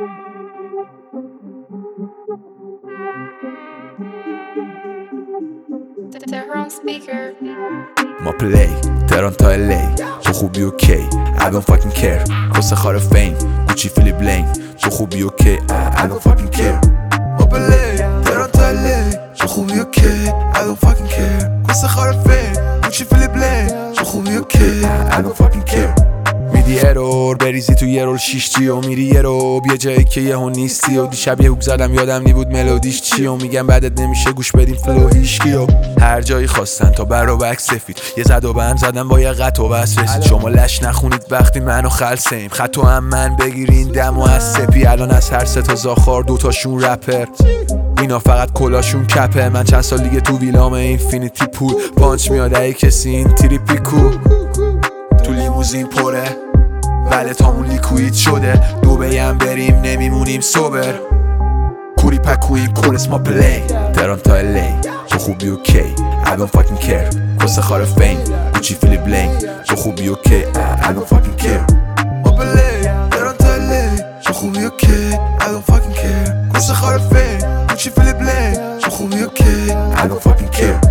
ما پلی تهران تا الی تو خوبی اوکی I don't fucking care کس خار فیم گوچی فیلی بلین تو خوبی اوکی I don't fucking care ما پلی تهران تا الی تو خوبی اوکی I don't fucking care کس خار فیم گوچی فیلی بلین تو خوبی اوکی I don't fucking care میدی ارور بریزی تو یه رول 6 جی و میری یه رو یه جایی که یهو نیستی و دیشب یه هوک زدم یادم نی بود ملودیش چی و میگم بعدت نمیشه گوش بدیم فلو هیشکی و هر جایی خواستن تا بر و بک سفید یه زد و بند زدم با یه قط و بس رسید شما لش نخونید وقتی منو خلصیم خطو هم من بگیرین دم و از سپی الان از هر سه تا زاخار دوتاشون رپر اینا فقط کلاشون کپه من چند سال دیگه تو ویلام اینفینیتی پول پانچ میاد ای کسی این تریپی کو تو لیموزین پره ولتامون لیکوید شده دوبه‌ام بریم نمیمونیم سوبر کوری پکوییم کورس ما پلی تهران تا الی تو خوبی اوکی I don't fucking care کس خار فیم گوچی فیلی بلین تو خوبی اوکی I don't fucking care ما پلی تهران تا الی تو خوبی اوکی I don't fucking care کس خار فیم گوچی فیلی بلین تو خوبی اوکی I don't fucking care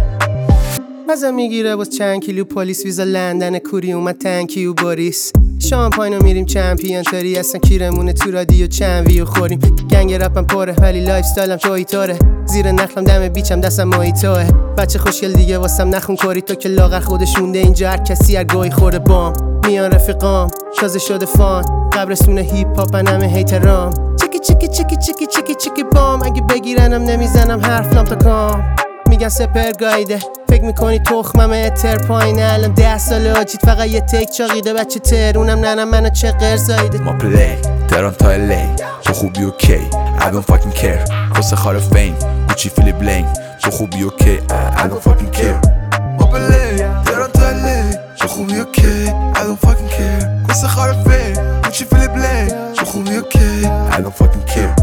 ازم میگیره باز چند کیلو پلیس ویزا لندن کوری اومد تنکی و باریس شامپاینو میریم چمپیون تاری اصلا کیرمونه تو رادیو چند ویو خوریم گنگ رپم پاره ولی لایف استایلم تویتاره زیر نخلم دم بیچم دستم مایتاه بچه خوشگل دیگه واسم نخون کاری تو که لاغر خودش مونده اینجا هر کسی هر گاهی خورده بام میان رفیقام تازه شده فان قبرستون هیپ هاپ همه هیترام چکی چکی چکی چکی چکی چکی بام اگه بگیرنم نمیزنم حرفم تا کام میگن سپر گایده فکر میکنی تخمم اتر پایینه الان 10 ساله آجید فقط یه تیک چاقیده بچه ترونم ننم منو چه قرزایده ما پلی تهران تا الی تو خوبی اوکی I don't fucking care کس خار فیم گوچی فیلی بلین تو خوبی اوکی I don't fucking care ما پلی تهران تا الی تو خوبی اوکی I don't fucking care کس خار فیم گوچی فیلی بلین تو خوبی اوکی I don't fucking care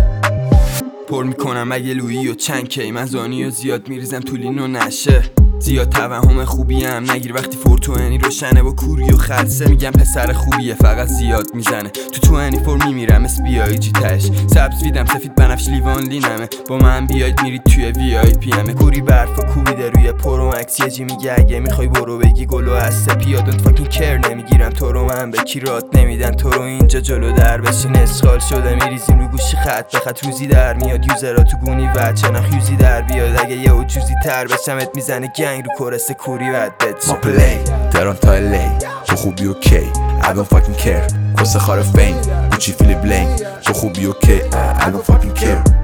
پر میکنم اگه لویی و چند کی من زانی و زیاد میریزم تو لین و نشه زیاد توهم خوبیم نگیر وقتی فورتوئنی روشنه با کوری و خلصه میگم پسر خوبیه فقط زیاد میزنه تو 24 میمیرم اس بی آی جی تش سبز ویدم سفید بنفش لیوان لینمه با من بیاید میرید توی وی آی پی امه کوری برفا کوبیده روی پرو مکس یه جی میگه اگه میخوای برو بگی گلو از سپی دونت فاکینگ کر نمیگیرم تو رو من به کی رات نمیدن تو رو اینجا جلو در بشین اسخال شده میریزیم رو گوشی خط به خط روزی در میاد یوزرها تو گونی و چنخ یوزی در بیاد اگه یه وجوزی تر بشمت میزنه گنگ رو کورس کوری بدت ما پلی تهران تا الی تو خوبی اوکی I don't fucking care کس خار فیم گوچی فیلی بلین تو خوبی اوکی I don't fucking care